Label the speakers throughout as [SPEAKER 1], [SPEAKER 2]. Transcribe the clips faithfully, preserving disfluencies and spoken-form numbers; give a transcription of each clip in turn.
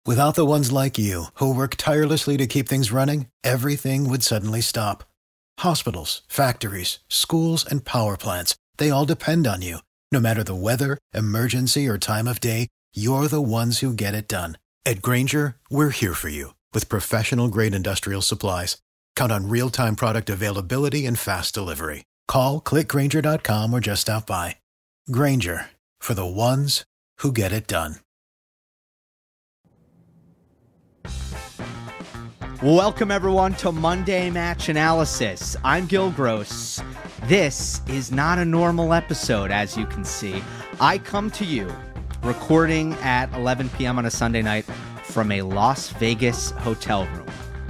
[SPEAKER 1] Without the ones like you, who work tirelessly to keep things running, everything would suddenly stop. Hospitals, factories, schools, and power plants, they all depend on you. No matter the weather, emergency, or time of day, you're the ones who get it done. At Grainger, we're here for you with professional-grade industrial supplies. Count on real-time product availability and fast delivery. Call, click Grainger dot com, or just stop by. Grainger, for the ones who get it done.
[SPEAKER 2] Welcome, everyone, to Monday Match Analysis. I'm Gil Gross. This is not a normal episode, as you can see. I come to you recording at eleven p.m. on a Sunday night from a Las Vegas hotel room.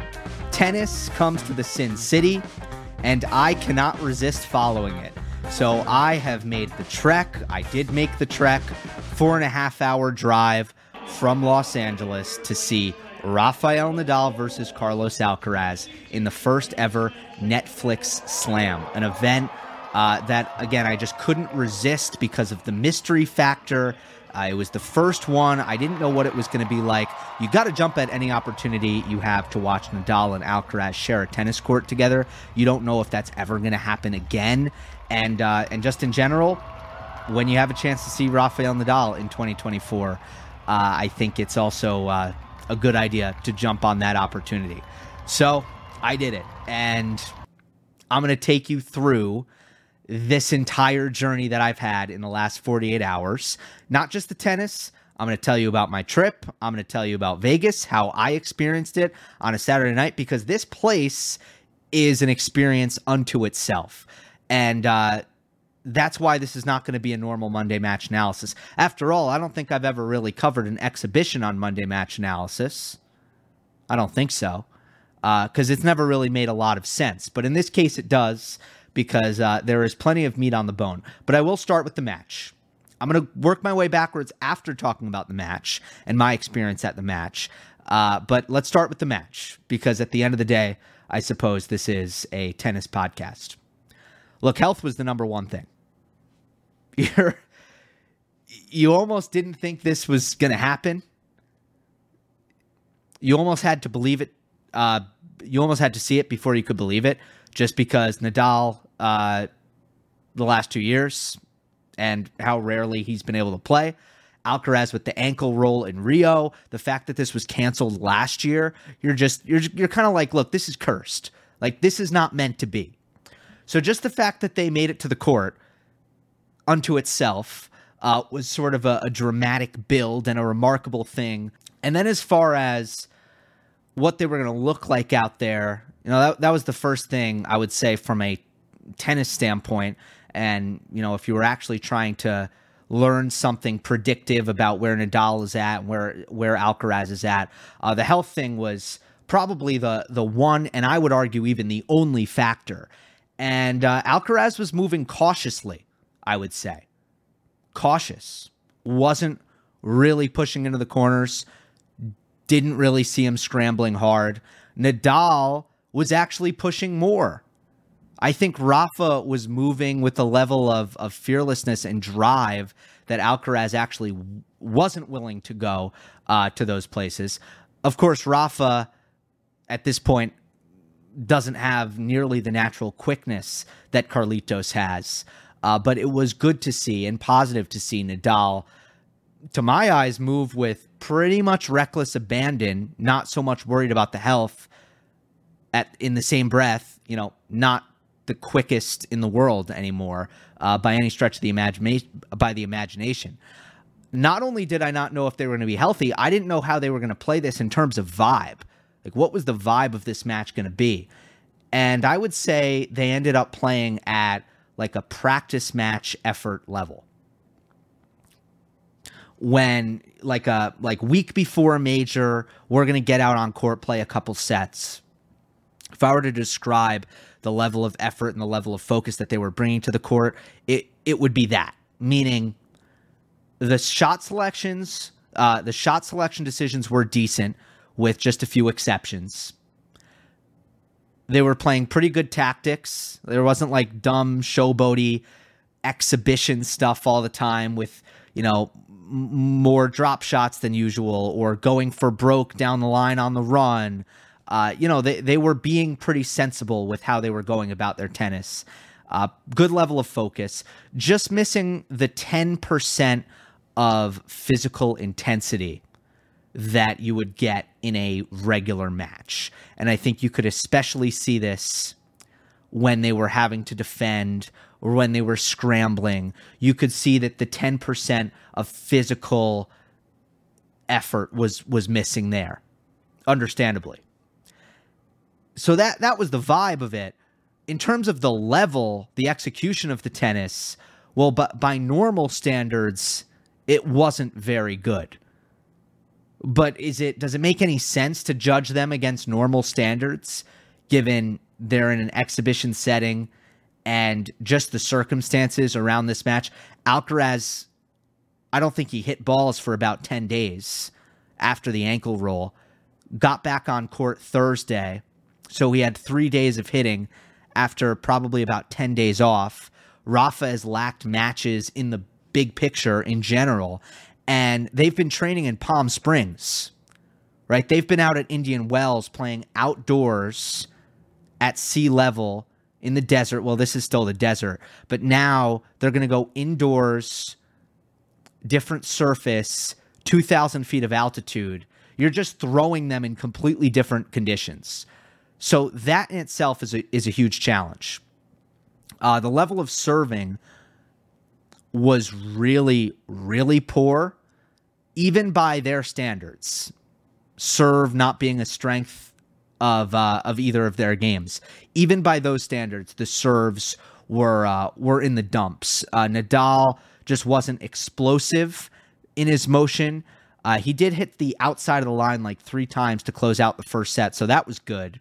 [SPEAKER 2] Tennis comes to the Sin City, and I cannot resist following it. So I have made the trek. I did make the trek, four and a half hour drive from Los Angeles to see Rafael Nadal versus Carlos Alcaraz in the first ever Netflix Slam, an event uh, that, again, I just couldn't resist because of the mystery factor. Uh, it was the first one. I didn't know what it was going to be like. You got to jump at any opportunity you have to watch Nadal and Alcaraz share a tennis court together. You don't know if that's ever going to happen again. And uh, and just in general, when you have a chance to see Rafael Nadal in twenty twenty-four, uh, I think it's also uh, a good idea to jump on that opportunity. So I did it. And I'm going to take you through this entire journey that I've had in the last forty-eight hours. Not just the tennis. I'm going to tell you about my trip. I'm going to tell you about Vegas, how I experienced it on a Saturday night, because this place is an experience unto itself. And uh, that's why this is not going to be a normal Monday Match Analysis. After all, I don't think I've ever really covered an exhibition on Monday Match Analysis. I don't think so, because uh, it's never really made a lot of sense. But in this case, it does, because uh, there is plenty of meat on the bone. But I will start with the match. I'm going to work my way backwards after talking about the match and my experience at the match. Uh, but let's start with the match, because at the end of the day, I suppose this is a tennis podcast. Look, health was the number one thing. You're, you almost didn't think this was going to happen. You almost had to believe it. Uh, you almost had to see it before you could believe it, just because Nadal, uh, the last two years, and how rarely he's been able to play. Alcaraz with the ankle roll in Rio. The fact that this was canceled last year, you're just you're you're kind of like, look, this is cursed. Like, this is not meant to be. So just the fact that they made it to the court unto itself uh, was sort of a, a dramatic build and a remarkable thing. And then as far as what they were going to look like out there, you know, that, that was the first thing I would say from a tennis standpoint. And, you know, if you were actually trying to learn something predictive about where Nadal is at and where, where Alcaraz is at, uh, the health thing was probably the, the one, and I would argue even the only factor. And uh, Alcaraz was moving cautiously, I would say. Cautious. Wasn't really pushing into the corners. Didn't really see him scrambling hard. Nadal was actually pushing more. I think Rafa was moving with a level of, of fearlessness and drive that Alcaraz actually wasn't willing to go uh, to those places. Of course, Rafa, at this point, doesn't have nearly the natural quickness that Carlitos has. Uh, but it was good to see and positive to see Nadal, to my eyes, move with pretty much reckless abandon, not so much worried about the health. At in the same breath, you know, not the quickest in the world anymore uh, by any stretch of the imagination. By the imagination. Not only did I not know if they were going to be healthy, I didn't know how they were going to play this in terms of vibe. Like, what was the vibe of this match going to be? And I would say they ended up playing at like a practice match effort level. When like a like week before a major, we're going to get out on court, play a couple sets. If I were to describe the level of effort and the level of focus that they were bringing to the court, it it would be that. Meaning the shot selections, uh, the shot selection decisions were decent with just a few exceptions. They were playing pretty good tactics. There wasn't like dumb showboaty exhibition stuff all the time with, you know, more drop shots than usual, or going for broke down the line on the run. Uh, you know, they, they were being pretty sensible with how they were going about their tennis. Uh, good level of focus, just missing the ten percent of physical intensity that you would get in a regular match. And I think you could especially see this when they were having to defend or when they were scrambling. You could see that the ten percent of physical effort was was missing there, understandably. So that that was the vibe of it. In terms of the level, the execution of the tennis, well, but by normal standards, it wasn't very good. But is it does it make any sense to judge them against normal standards, given they're in an exhibition setting and just the circumstances around this match? Alcaraz, I don't think he hit balls for about ten days after the ankle roll. Got back on court Thursday, so he had three days of hitting after probably about ten days off. Rafa has lacked matches in the big picture in general, and they've been training in Palm Springs, right? They've been out at Indian Wells playing outdoors at sea level in the desert. Well, this is still the desert, but now they're going to go indoors, different surface, two thousand feet of altitude. You're just throwing them in completely different conditions. So that in itself is a, is a huge challenge. Uh, the level of serving was really, really poor, even by their standards. Serve not being a strength of uh, of either of their games. Even by those standards, the serves were uh, were in the dumps. Uh, Nadal just wasn't explosive in his motion. Uh, he did hit the outside of the line like three times to close out the first set, so that was good.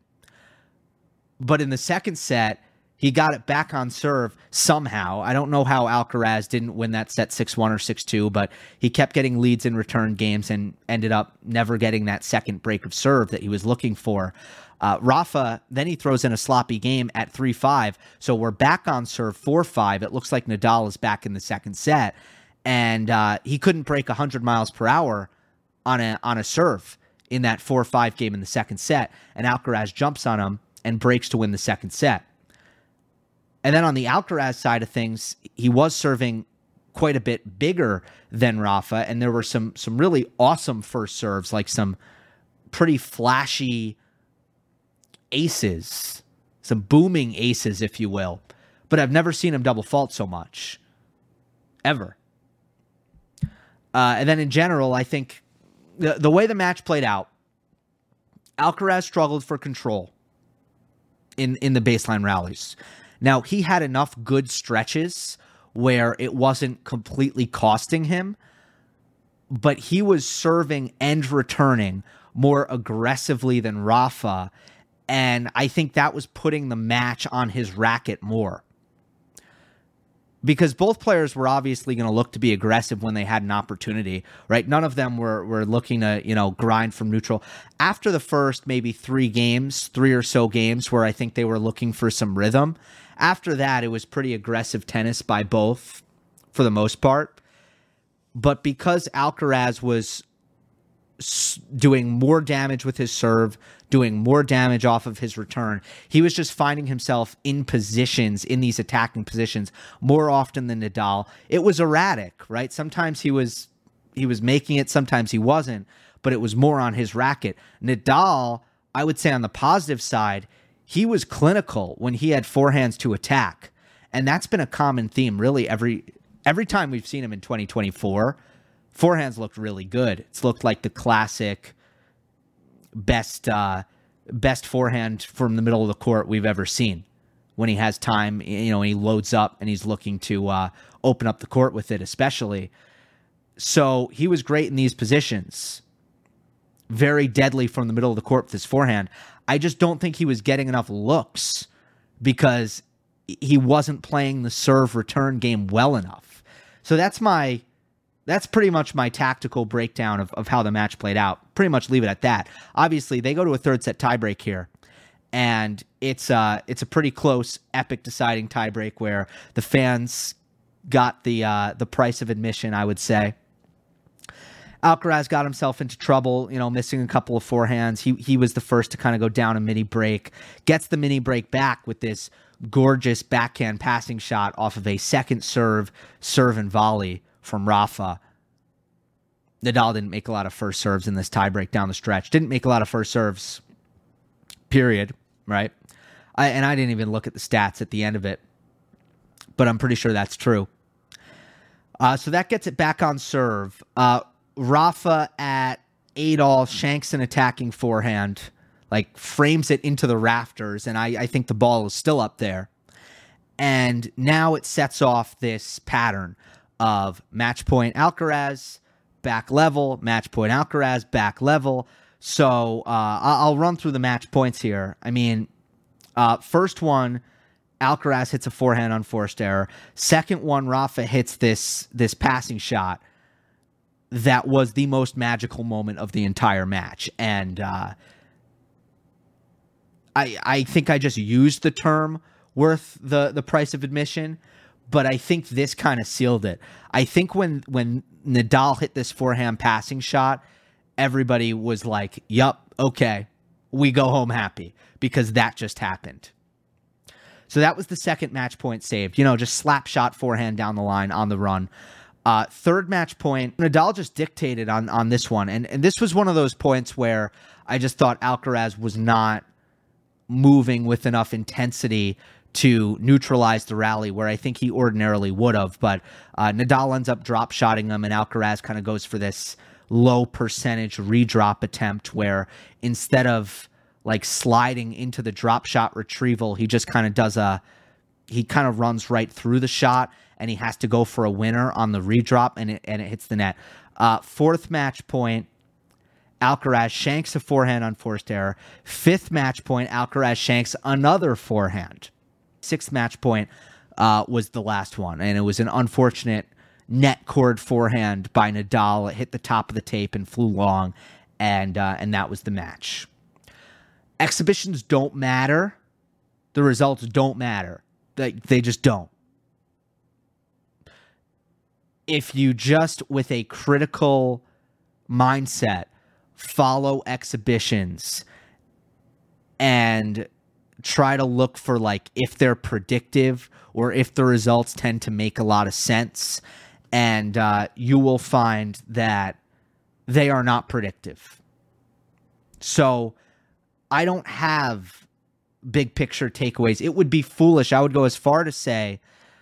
[SPEAKER 2] But in the second set, he got it back on serve somehow. I don't know how Alcaraz didn't win that set six one or six two, but he kept getting leads in return games and ended up never getting that second break of serve that he was looking for. Uh, Rafa, then he throws in a sloppy game at three five, so we're back on serve four five. It looks like Nadal is back in the second set, and uh, he couldn't break one hundred miles per hour on a, on a serve in that four five game in the second set, and Alcaraz jumps on him and breaks to win the second set. And then on the Alcaraz side of things, he was serving quite a bit bigger than Rafa, and there were some some really awesome first serves, like some pretty flashy aces, some booming aces, if you will. But I've never seen him double fault so much, ever. Uh, and then in general, I think the, the way the match played out, Alcaraz struggled for control in, in the baseline rallies. Now, he had enough good stretches where it wasn't completely costing him, but he was serving and returning more aggressively than Rafa, and I think that was putting the match on his racket more. Because both players were obviously going to look to be aggressive when they had an opportunity, right? None of them were were looking to, you know, grind from neutral. After the first maybe three games, three or so games where I think they were looking for some rhythm, after that it was pretty aggressive tennis by both for the most part. But because Alcaraz was doing more damage with his serve, doing more damage off of his return, he was just finding himself in positions, in these attacking positions, more often than Nadal. It was erratic, right? Sometimes he was he was making it, sometimes he wasn't, but it was more on his racket. Nadal, I would say on the positive side, he was clinical when he had forehands to attack. And that's been a common theme, really, every every time we've seen him in twenty twenty-four. Forehands looked really good. It's looked like the classic best uh, best forehand from the middle of the court we've ever seen. When he has time, you know, he loads up and he's looking to uh, open up the court with it, especially. So he was great in these positions. Very deadly from the middle of the court with his forehand. I just don't think he was getting enough looks because he wasn't playing the serve return game well enough. So that's my... That's pretty much my tactical breakdown of, of how the match played out. Pretty much leave it at that. Obviously, they go to a third set tiebreak here, and it's uh it's a pretty close, epic deciding tiebreak where the fans got the uh, the price of admission, I would say. Alcaraz got himself into trouble, you know, missing a couple of forehands. He he was the first to kind of go down a mini break, gets the mini break back with this gorgeous backhand passing shot off of a second serve, serve and volley from Rafa. Nadal didn't make a lot of first serves in this tiebreak down the stretch. Didn't make a lot of first serves, period, right? I, and I didn't even look at the stats at the end of it, but I'm pretty sure that's true. Uh, so that gets it back on serve. Uh, Rafa at eight all shanks an attacking forehand, like frames it into the rafters, and I, I think the ball is still up there. And now it sets off this pattern of match point Alcaraz, back level, match point Alcaraz, back level. So uh, I'll run through the match points here. I mean, uh, first one, Alcaraz hits a forehand on forced error. Second one, Rafa hits this this passing shot that was the most magical moment of the entire match. And uh, I I think I just used the term worth the, the price of admission, but I think this kind of sealed it. I think when when Nadal hit this forehand passing shot, everybody was like, yup, okay, we go home happy, because that just happened. So that was the second match point saved. You know, just slap shot forehand down the line on the run. Uh, third match point, Nadal just dictated on, on this one. And, and this was one of those points where I just thought Alcaraz was not moving with enough intensity to neutralize the rally where I think he ordinarily would have. But uh, Nadal ends up drop shotting him, and Alcaraz kind of goes for this low percentage redrop attempt where instead of like sliding into the drop shot retrieval, he just kind of does a, he kind of runs right through the shot, and he has to go for a winner on the redrop, and it, and it hits the net. Uh, fourth match point, Alcaraz shanks a forehand on forced error. Fifth match point, Alcaraz shanks another forehand. Sixth match point uh, was the last one, and it was an unfortunate net cord forehand by Nadal. It hit the top of the tape and flew long, and uh, and that was the match. Exhibitions don't matter. The results don't matter. They, they just don't. If you just, with a critical mindset, follow exhibitions and try to look for, like, if they're predictive or if the results tend to make a lot of sense, and uh, you will find that they are not predictive. So I don't have big picture takeaways. It would be foolish. I would go as far to say,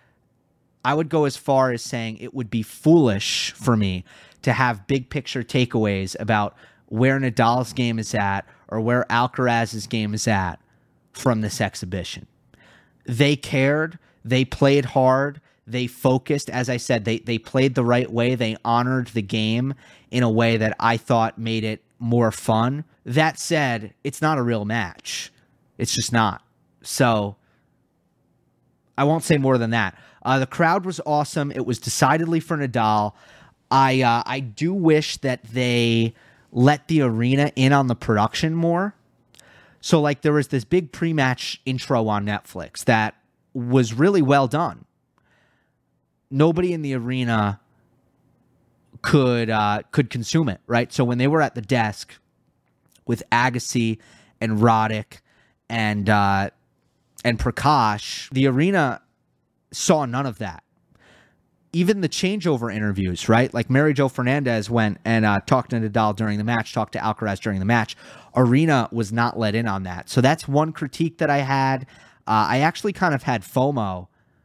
[SPEAKER 2] I would go as far as saying it would be foolish for me to have big picture takeaways about where Nadal's game is at or where Alcaraz's game is at from this exhibition. They cared. They played hard. They focused. As I said, they, they played the right way. They honored the game in a way that I thought made it more fun. That said, it's not a real match. It's just not. So I won't say more than that. Uh, the crowd was awesome. It was decidedly for Nadal. I uh, I do wish that they let the arena in on the production more. So, like, there was this big pre-match intro on Netflix that was really well done. Nobody in the arena could uh, could consume it, right? So when they were at the desk with Agassi and Roddick and uh, and Prakash, the arena saw none of that. Even the changeover interviews, right? Like Mary Jo Fernandez went and uh, talked to Nadal during the match, talked to Alcaraz during the match. Arena was not let in on that. So that's one critique that I had. Uh, I actually kind of had FOMO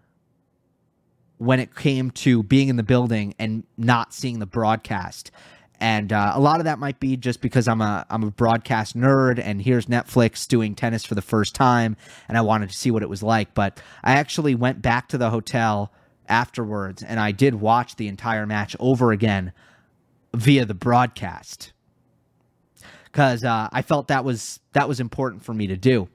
[SPEAKER 2] when it came to being in the building and not seeing the broadcast. And uh, a lot of that might be just because I'm a I'm a broadcast nerd, and here's Netflix doing tennis for the first time, and I wanted to see what it was like. But I actually went back to the hotel afterwards, and I did watch the entire match over again via the broadcast, because uh, I felt that was that was important for me to do.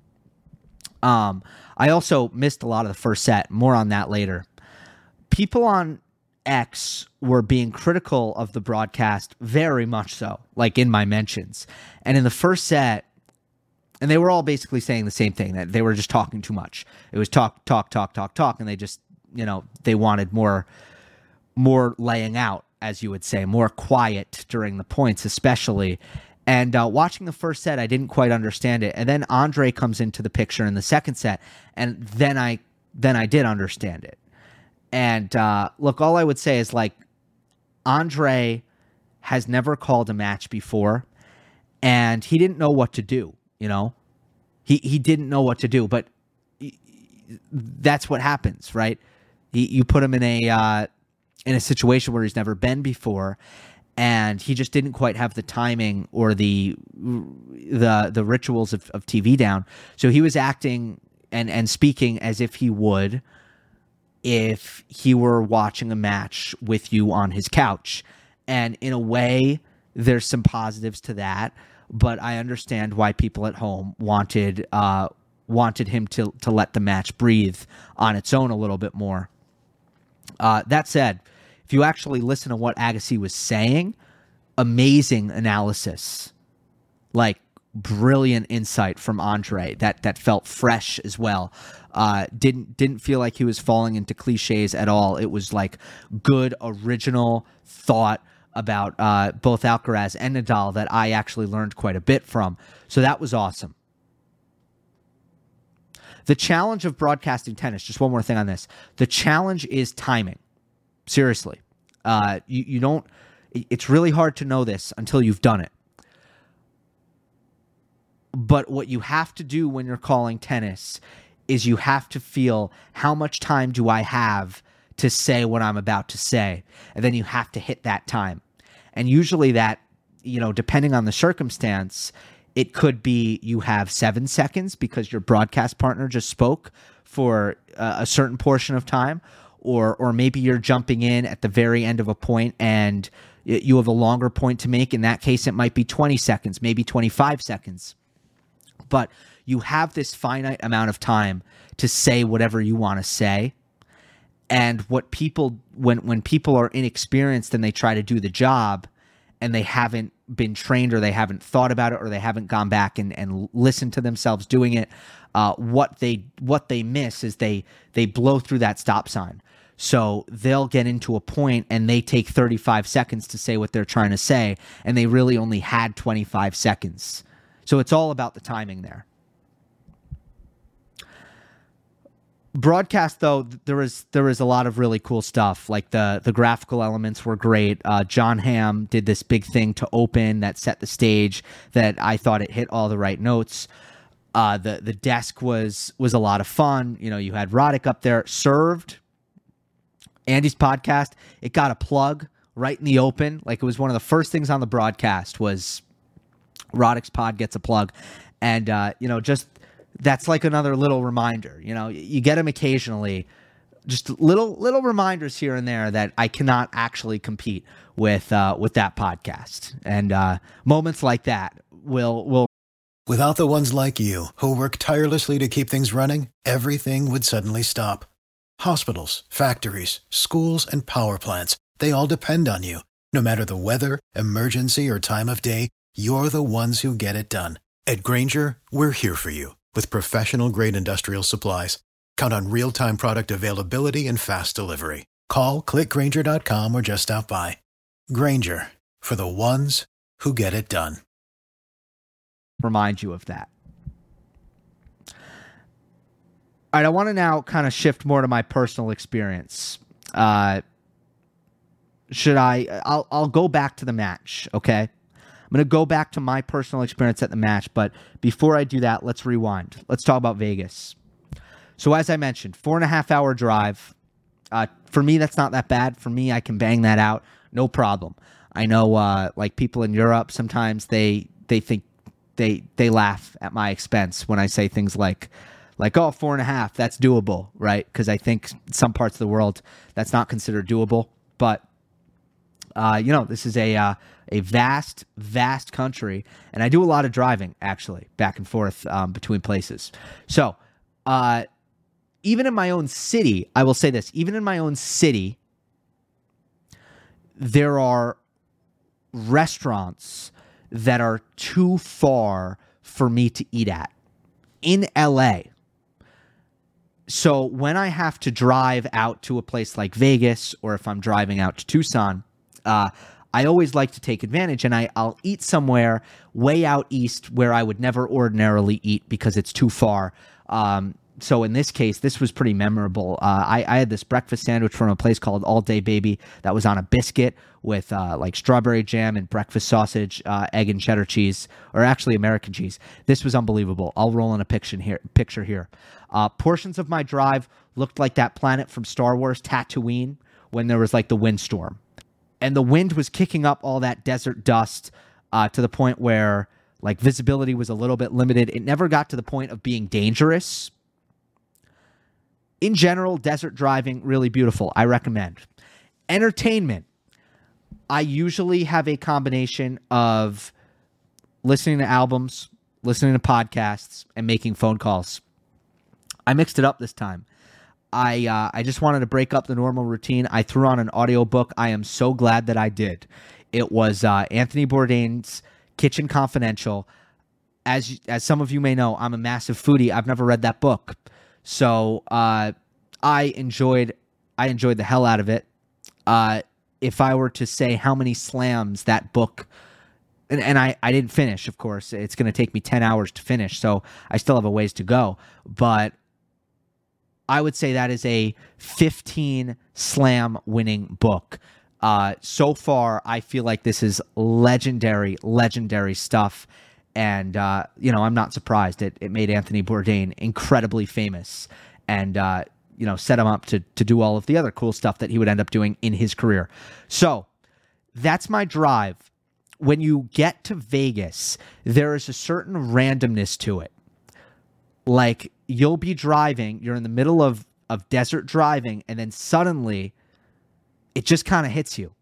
[SPEAKER 2] Um, I also missed a lot of the first set. More on that later. People on X were being critical of the broadcast, very much so, like in my mentions. And in the first set, and they were all basically saying the same thing, that they were just talking too much. It was talk, talk, talk, talk, talk, and they just, you know, they wanted more, more laying out as you would say, more quiet during the points, especially. And uh, watching the first set, I didn't quite understand it. And then Andre comes into the picture in the second set, and then I then I did understand it. And uh, look, all I would say is, like, Andre has never called a match before, and he didn't know what to do, you know? He he didn't know what to do, but that's what happens, right? He, you put him in a uh, in a situation where he's never been before, and he just didn't quite have the timing or the the the rituals of, of T V down. So he was acting and, and speaking as if he would if he were watching a match with you on his couch. And in a way, there's some positives to that, but I understand why people at home wanted uh, wanted him to to let the match breathe on its own a little bit more. Uh, that said, if you actually listen to what Agassi was saying, amazing analysis, like brilliant insight from Andre that that felt fresh as well. Uh, didn't didn't feel like he was falling into cliches at all. It was like good original thought about uh, both Alcaraz and Nadal that I actually learned quite a bit from. So that was awesome. The challenge of broadcasting tennis, just one more thing on this. The challenge is timing. Seriously. Uh, you, you don't, it's really hard to know this until you've done it. But what you have to do when you're calling tennis is you have to feel, how much time do I have to say what I'm about to say? And then you have to hit that time. And usually that, you know, depending on the circumstance, it could be you have seven seconds because your broadcast partner just spoke for uh, a certain portion of time, or or maybe you're jumping in at the very end of a point and you have a longer point to make. In that case, it might be twenty seconds, maybe twenty-five seconds. But you have this finite amount of time to say whatever you want to say. And what people, when when people are inexperienced and they try to do the job and they haven't been trained or they haven't thought about it or they haven't gone back and, and listened to themselves doing it, uh, what they what they miss is they they blow through that stop sign. So they'll get into a point and they take thirty-five seconds to say what they're trying to say, and they really only had twenty-five seconds. So it's all about the timing there. Broadcast, though, there was there was a lot of really cool stuff. Like the the graphical elements were great. Uh, John Hamm did this big thing to open that set the stage that I thought it hit all the right notes. Uh, the the desk was was a lot of fun. You know, you had Roddick up there, served. Andy's podcast, it got a plug right in the open. Like, it was one of the first things on the broadcast was Roddick's pod gets a plug. And, uh, you know, just that's like another little reminder. You know, you get them occasionally, just little little reminders here and there that I cannot actually compete with uh, with that podcast. And uh, moments like that will will.
[SPEAKER 1] Without the ones like you, who work tirelessly to keep things running, everything would suddenly stop. Hospitals, factories, schools, and power plants, they all depend on you. No matter the weather, emergency, or time of day, you're the ones who get it done. At Grainger, we're here for you with professional-grade industrial supplies. Count on real-time product availability and fast delivery. Call, click Grainger dot com, or just stop by. Grainger, for the ones who get it done.
[SPEAKER 2] Remind you of that. All right, I want to now kind of shift more to my personal experience. Uh, should I? I'll I'll go back to the match, okay? I'm going to go back to my personal experience at the match, but before I do that, let's rewind. Let's talk about Vegas. So as I mentioned, four and a half hour drive. Uh, for me, that's not that bad. For me, I can bang that out, no problem. I know, uh, like people in Europe, sometimes they they think they they laugh at my expense when I say things like. Like, oh, four and a half, that's doable, right? Because I think some parts of the world, that's not considered doable. But, uh, you know, this is a uh, a vast, vast country. And I do a lot of driving, actually, back and forth um, between places. So, uh, even in my own city, I will say this, even in my own city, there are restaurants that are too far for me to eat at in L A. So when I have to drive out to a place like Vegas, or if I'm driving out to Tucson, Uh, I always like to take advantage, and I, I'll eat somewhere way out east where I would never ordinarily eat because it's too far. Um, so in this case, this was pretty memorable. Uh, I, I had this breakfast sandwich from a place called All Day Baby that was on a biscuit with uh, like strawberry jam and breakfast sausage, uh, egg and cheddar cheese, or actually American cheese. This was unbelievable. I'll roll in a picture here. Picture here. Uh, portions of my drive looked like that planet from Star Wars, Tatooine, when there was like the windstorm. And the wind was kicking up all that desert dust uh, to the point where like visibility was a little bit limited. It never got to the point of being dangerous. In general, desert driving, really beautiful. I recommend. Entertainment. I usually have a combination of listening to albums, listening to podcasts, and making phone calls. I mixed it up this time. I uh, I just wanted to break up the normal routine. I threw on an audiobook. I am so glad that I did. It was uh, Anthony Bourdain's Kitchen Confidential. As as some of you may know, I'm a massive foodie. I've never read that book, so uh, I enjoyed I enjoyed the hell out of it. Uh, if I were to say how many slams that book, and, and I, I didn't finish, of course. It's going to take me ten hours to finish, so I still have a ways to go. But I would say that is a fifteen slam winning book. Uh, so far, I feel like this is legendary, legendary stuff. And, uh, you know, I'm not surprised. It, it made Anthony Bourdain incredibly famous and, uh, you know, set him up to, to do all of the other cool stuff that he would end up doing in his career. So that's my drive. When you get to Vegas, there is a certain randomness to it. Like, you'll be driving, you're in the middle of, of desert driving, and then suddenly it just kind of hits you.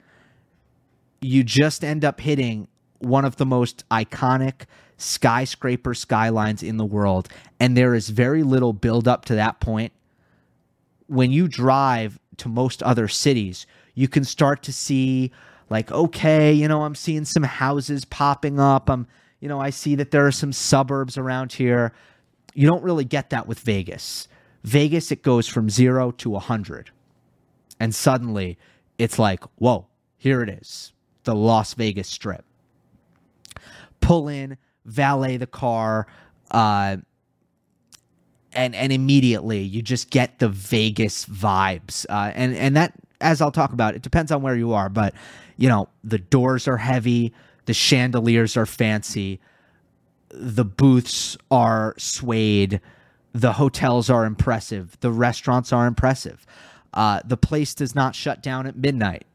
[SPEAKER 2] You just end up hitting one of the most iconic skyscraper skylines in the world, and there is very little build up to that point. When you drive to most other cities, you can start to see, like, okay, you know, I'm seeing some houses popping up. I'm, you know, I see that there are some suburbs around here. You don't really get that with Vegas. Vegas, it goes from zero to one hundred. And suddenly, it's like, whoa, here it is. The Las Vegas Strip. Pull in, valet the car, uh, and and immediately you just get the Vegas vibes. Uh, and, and that, as I'll talk about, it depends on where you are. But, you know, the doors are heavy. The chandeliers are fancy. The booths are suede. The hotels are impressive. The restaurants are impressive. Uh, the place does not shut down at midnight.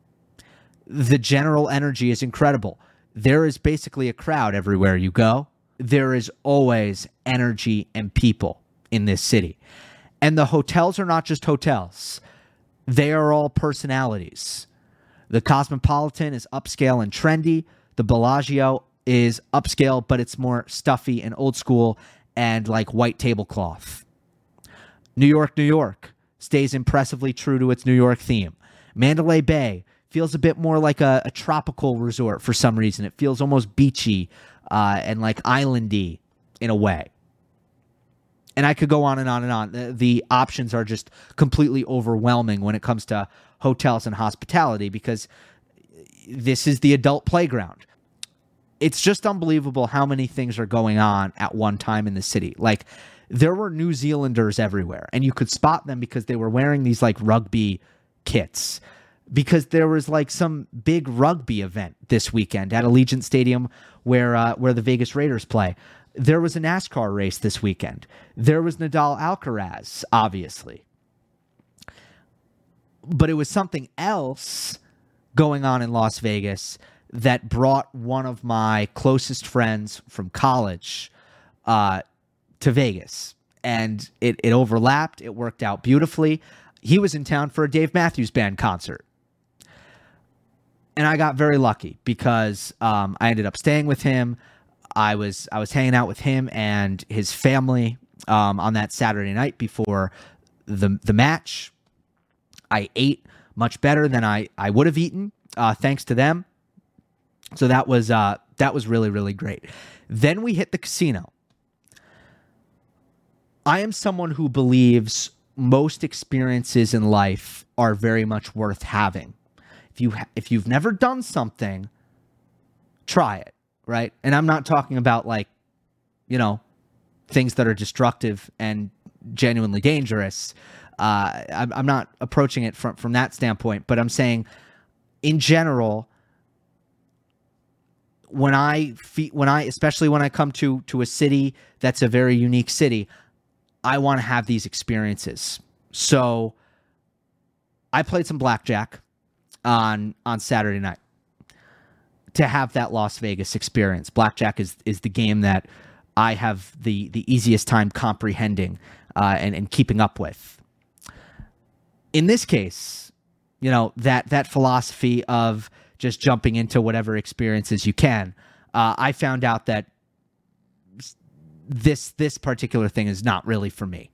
[SPEAKER 2] The general energy is incredible. There is basically a crowd everywhere you go. There is always energy and people in this city. And the hotels are not just hotels. They are all personalities. The Cosmopolitan is upscale and trendy. The Bellagio is upscale, but it's more stuffy and old school and like white tablecloth. New York, New York stays impressively true to its New York theme. Mandalay Bay feels a bit more like a, a tropical resort for some reason. It feels almost beachy uh, and like islandy in a way. And I could go on and on and on. The, the options are just completely overwhelming when it comes to hotels and hospitality because this is the adult playground. It's just unbelievable how many things are going on at one time in the city. Like, there were New Zealanders everywhere, and you could spot them because they were wearing these, like, rugby kits. Because there was, like, some big rugby event this weekend at Allegiant Stadium where uh, where the Vegas Raiders play. There was a NASCAR race this weekend. There was Nadal Alcaraz, obviously. But it was something else going on in Las Vegas that brought one of my closest friends from college uh, to Vegas. And it, it overlapped. It worked out beautifully. He was in town for a Dave Matthews Band concert. And I got very lucky because um, I ended up staying with him. I was I was hanging out with him and his family um, on that Saturday night before the the match. I ate much better than I, I would have eaten, uh, thanks to them. So that was uh, that was really, really great. Then we hit the casino. I am someone who believes most experiences in life are very much worth having. if you ha- if you've never done something, try it, right? And I'm not talking about like, you know, things that are destructive and genuinely dangerous. Uh, I'm, I'm not approaching it from from that standpoint, but I'm saying, in general, when I fe- when I especially when I come to to a city that's a very unique city, I want to have these experiences. So I played some blackjack on on Saturday night to have that Las Vegas experience. Blackjack is is the game that I have the the easiest time comprehending uh, and and keeping up with. In this case, you know, that that philosophy of just jumping into whatever experiences you can, uh, I found out that this this particular thing is not really for me.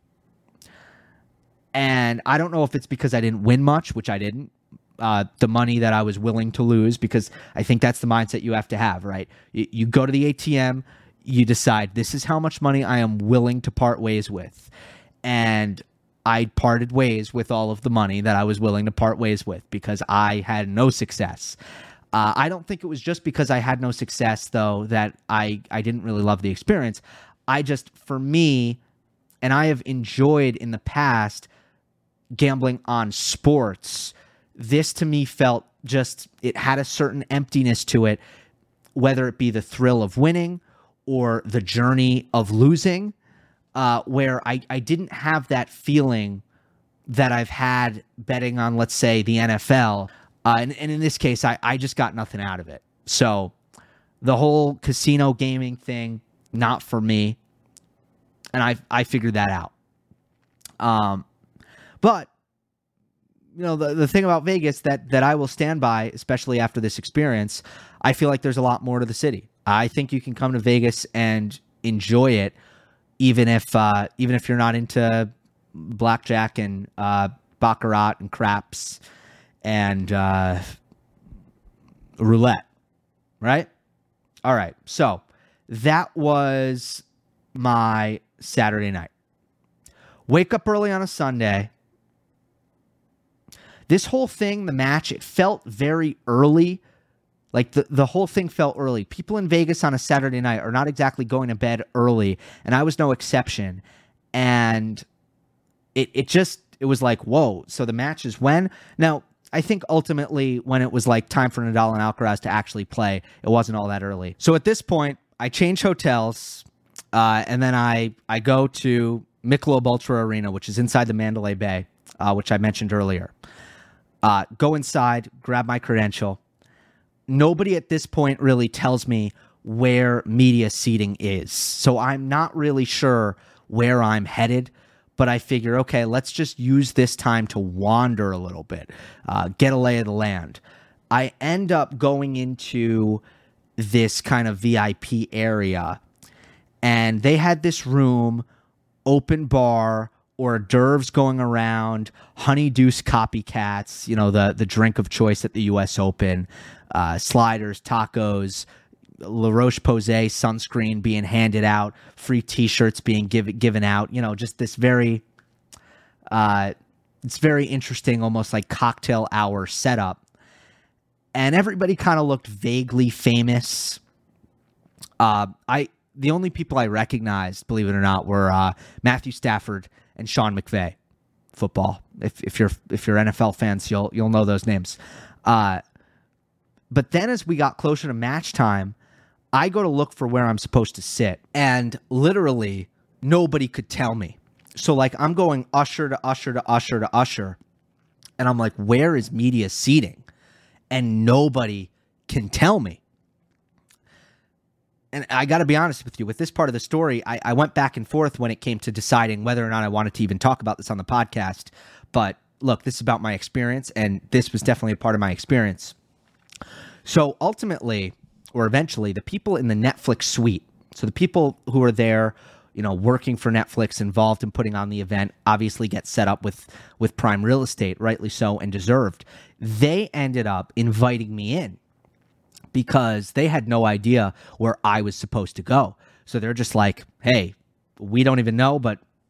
[SPEAKER 2] And I don't know if it's because I didn't win much, which I didn't. Uh, the money that I was willing to lose, because I think that's the mindset you have to have, right? You, you go to the A T M, you decide this is how much money I am willing to part ways with. And I parted ways with all of the money that I was willing to part ways with because I had no success. Uh, I don't think it was just because I had no success, though, that I, I didn't really love the experience. I just, for me, and I have enjoyed in the past gambling on sports, this to me felt just, it had a certain emptiness to it, whether it be the thrill of winning or the journey of losing, uh, where I, I didn't have that feeling that I've had betting on, let's say, the N F L. Uh, and, and in this case, I, I just got nothing out of it. So the whole casino gaming thing, not for me. And I I figured that out. Um, but, you know, the, the thing about Vegas that, that I will stand by, especially after this experience, I feel like there's a lot more to the city. I think you can come to Vegas and enjoy it, even if uh, even if you're not into blackjack and uh, baccarat and craps and uh, roulette, right? All right, so that was my Saturday night. Wake up early on a Sunday. This whole thing, the match, it felt very early. Like the, the whole thing felt early. People in Vegas on a Saturday night are not exactly going to bed early, and I was no exception. And it it just, it was like, whoa, so the match is when? Now, I think ultimately when it was like time for Nadal and Alcaraz to actually play, it wasn't all that early. So at this point, I change hotels, uh, and then I, I go to Michelob Ultra Arena, which is inside the Mandalay Bay, uh, which I mentioned earlier. Uh, go inside, grab my credential. Nobody at this point really tells me where media seating is. So I'm not really sure where I'm headed, but I figure, okay, let's just use this time to wander a little bit, uh, get a lay of the land. I end up going into this kind of V I P area, and they had this room, open bar, hors d'oeuvres going around, Honey Deuce copycats, you know, the, the drink of choice at the U S Open, uh, sliders, tacos, La Roche-Posay sunscreen being handed out, free T-shirts being give, given out, you know, just this very, uh, it's very interesting, almost like cocktail hour setup. And everybody kind of looked vaguely famous. Uh, I the only people I recognized, believe it or not, were uh, Matthew Stafford and Sean McVay. Football. If if you're if you're N F L fans, you'll you'll know those names. Uh, but then as we got closer to match time, I go to look for where I'm supposed to sit, and literally nobody could tell me. So like I'm going usher to usher to usher to usher, and I'm like, where is media seating? And nobody can tell me. And I got to be honest with you, with this part of the story, I, I went back and forth when it came to deciding whether or not I wanted to even talk about this on the podcast. But look, this is about my experience, and this was definitely a part of my experience. So ultimately, or eventually, the people in the Netflix suite, so the people who are there, you know, working for Netflix, involved in putting on the event, obviously get set up with, with prime real estate, rightly so, and deserved. They ended up inviting me in because they had no idea where I was supposed to go. So they're just like, hey, we don't even know, but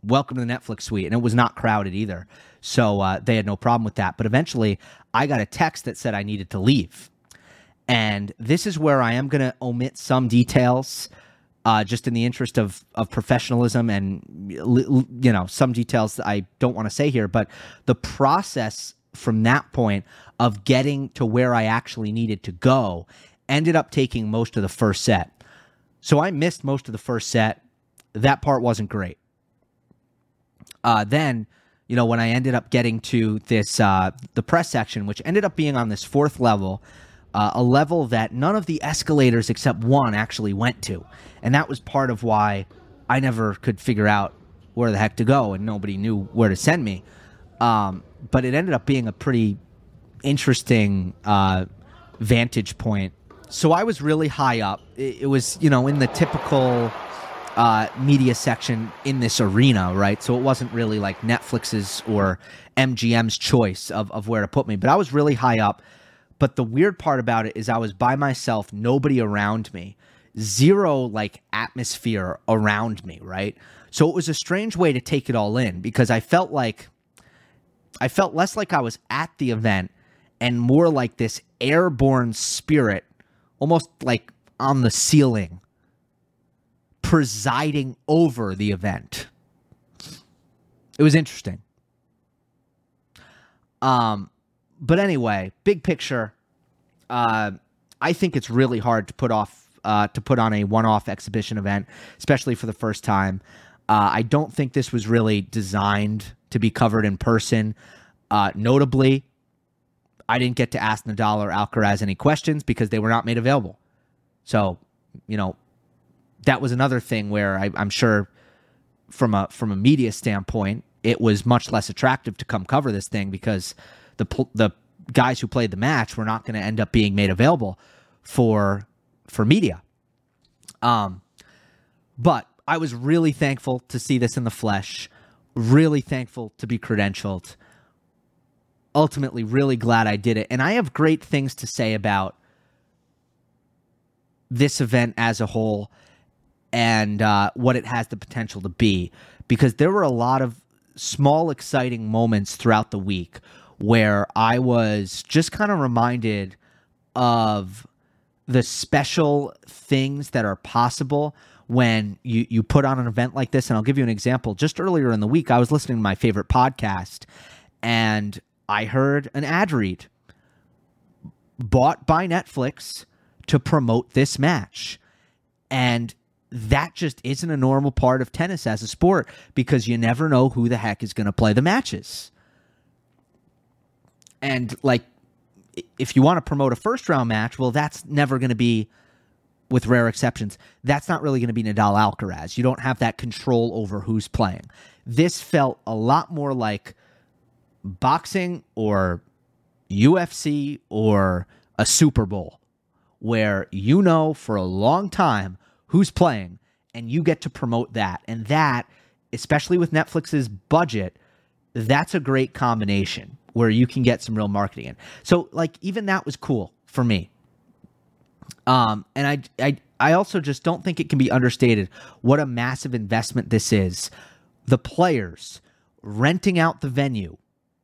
[SPEAKER 2] welcome to the Netflix suite. And it was not crowded either. So uh, they had no problem with that. But eventually, I got a text that said I needed to leave. And this is where I am going to omit some details, uh, just in the interest of, of professionalism and, you know, some details that I don't want to say here. But the process from that point of getting to where I actually needed to go ended up taking most of the first set. So I missed most of the first set. That part wasn't great. Uh, then, you know, when I ended up getting to this, uh, the press section, which ended up being on this fourth level, uh, a level that none of the escalators except one actually went to. And that was part of why I never could figure out where the heck to go, and nobody knew where to send me. Um, but it ended up being a pretty interesting uh, vantage point. So I was really high up. It, it was, you know, in the typical uh, media section in this arena, right? So it wasn't really like Netflix's or M G M's choice of, of where to put me. But I was really high up. But the weird part about it is I was by myself, nobody around me, zero like atmosphere around me, right? So it was a strange way to take it all in, because I felt like, I felt less like I was at the event and more like this airborne spirit, almost like on the ceiling, presiding over the event. It was interesting. Um, but anyway, big picture, uh, I think it's really hard to put off Uh, to put on a one-off exhibition event, especially for the first time. Uh, I don't think this was really designed to be covered in person. Uh, notably, I didn't get to ask Nadal or Alcaraz any questions because they were not made available. So, you know, that was another thing where I, I'm sure from a from a media standpoint, it was much less attractive to come cover this thing because the the guys who played the match were not going to end up being made available for for media. Um, but I was really thankful to see this in the flesh, really thankful to be credentialed, ultimately really glad I did it. And I have great things to say about this event as a whole and uh, what it has the potential to be, because there were a lot of small, exciting moments throughout the week where I was just kind of reminded of the special things that are possible when you, you put on an event like this. And I'll give you an example. Just earlier in the week, I was listening to my favorite podcast, and I heard an ad read bought by Netflix to promote this match. And that just isn't a normal part of tennis as a sport, because you never know who the heck is going to play the matches. And like, if you want to promote a first round match, well, that's never going to be, with rare exceptions, that's not really going to be Nadal Alcaraz. You don't have that control over who's playing. This felt a lot more like boxing or U F C or a Super Bowl, where you know for a long time who's playing and you get to promote that. And that, especially with Netflix's budget, that's a great combination where you can get some real marketing in. So, like, even that was cool for me. Um, and I, I, I also just don't think it can be understated what a massive investment this is. The players renting out the venue,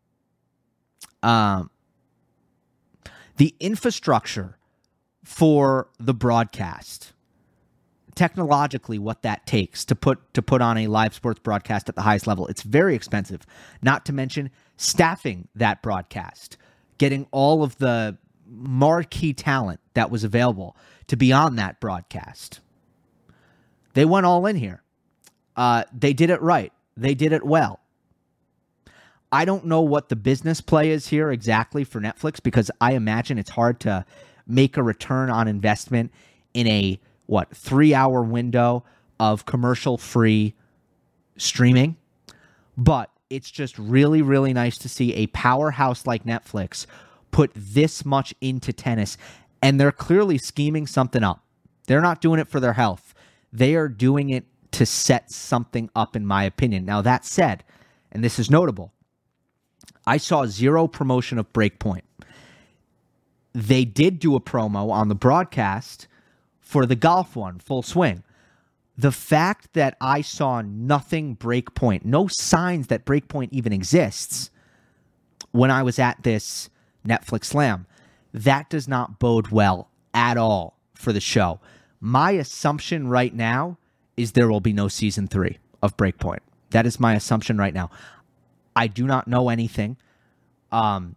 [SPEAKER 2] um, the infrastructure for the broadcast, technologically what that takes to put to put on a live sports broadcast at the highest level. It's very expensive, not to mention staffing that broadcast, getting all of the marquee talent that was available to be on that broadcast. They went all in here. Uh, they did it right. They did it well. I don't know what the business play is here exactly for Netflix, because I imagine it's hard to make a return on investment in a, what, three-hour window of commercial-free streaming. But it's just really, really nice to see a powerhouse like Netflix put this much into tennis, and they're clearly scheming something up. They're not doing it for their health. They are doing it to set something up, in my opinion. Now, that said, and this is notable, I saw zero promotion of Breakpoint. They did do a promo on the broadcast for the golf one, Full Swing. The fact that I saw nothing Breakpoint, no signs that Breakpoint even exists when I was at this Netflix Slam, that does not bode well at all for the show. My assumption right now is there will be no season three of Breakpoint. That is my assumption right now. I do not know anything. Um,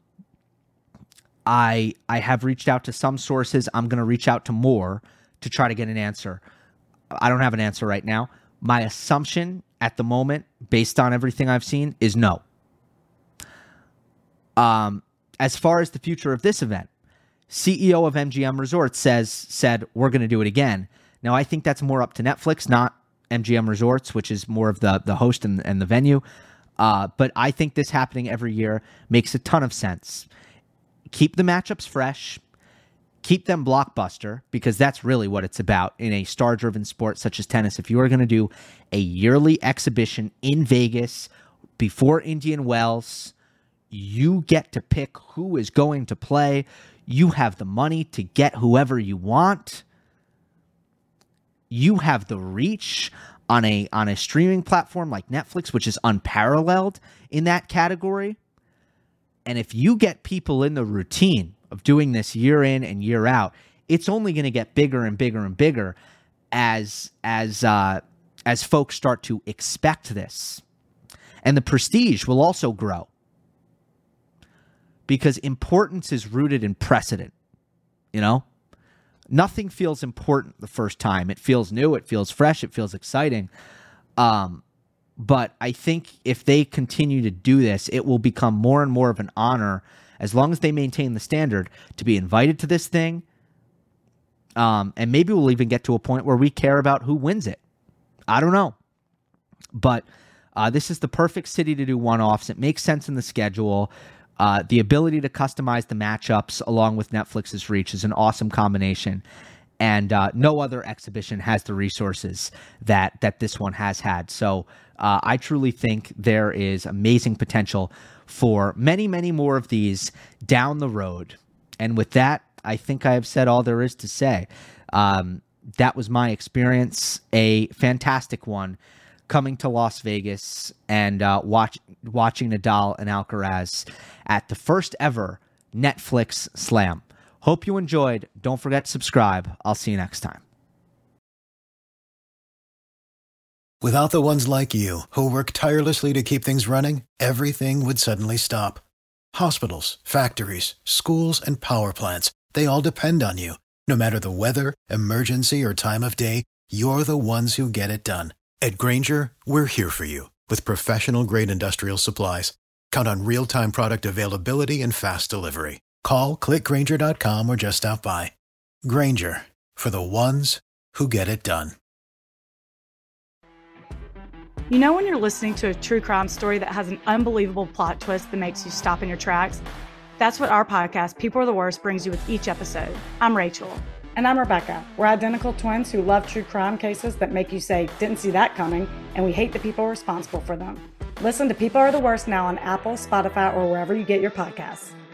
[SPEAKER 2] I I have reached out to some sources. I'm going to reach out to more to try to get an answer. I don't have an answer right now. My assumption at the moment, based on everything I've seen, is no. Um, as far as the future of this event, C E O of M G M Resorts says said we're going to do it again. Now, I think that's more up to Netflix, not M G M Resorts, which is more of the, the host and, and the venue. Uh, but I think this happening every year makes a ton of sense. Keep the matchups fresh. Keep them blockbuster, because that's really what it's about in a star-driven sport such as tennis. If you are going to do a yearly exhibition in Vegas before Indian Wells, you get to pick who is going to play. You have the money to get whoever you want. You have the reach on a on a streaming platform like Netflix, which is unparalleled in that category. And if you get people in the routine of doing this year in and year out, it's only going to get bigger and bigger and bigger as as uh, as folks start to expect this. And the prestige will also grow, because importance is rooted in precedent. You know, nothing feels important the first time. It feels new, it feels fresh, it feels exciting. Um, but I think if they continue to do this, it will become more and more of an honor, as long as they maintain the standard, to be invited to this thing. Um, and maybe we'll even get to a point where we care about who wins it. I don't know. But uh, this is the perfect city to do one-offs. It makes sense in the schedule. Uh, the ability to customize the matchups along with Netflix's reach is an awesome combination. And uh, no other exhibition has the resources that that this one has had. So uh, I truly think there is amazing potential for many, many more of these down the road. And with that, I think I have said all there is to say. Um, that was my experience, a fantastic one, coming to Las Vegas and uh, watch, watching Nadal and Alcaraz at the first ever Netflix Slam. Hope you enjoyed. Don't forget to subscribe. I'll see you next time.
[SPEAKER 1] Without the ones like you, who work tirelessly to keep things running, everything would suddenly stop. Hospitals, factories, schools, and power plants, they all depend on you. No matter the weather, emergency, or time of day, you're the ones who get it done. At Grainger, we're here for you with professional-grade industrial supplies. Count on real-time product availability and fast delivery. Call, click Grainger dot com, or just stop by. Grainger, for the ones who get it done.
[SPEAKER 3] You know when you're listening to a true crime story that has an unbelievable plot twist that makes you stop in your tracks? That's what our podcast, People Are the Worst, brings you with each episode. I'm Rachel.
[SPEAKER 4] And I'm Rebecca. We're identical twins who love true crime cases that make you say, didn't see that coming, and we hate the people responsible for them. Listen to People Are the Worst now on Apple, Spotify, or wherever you get your podcasts.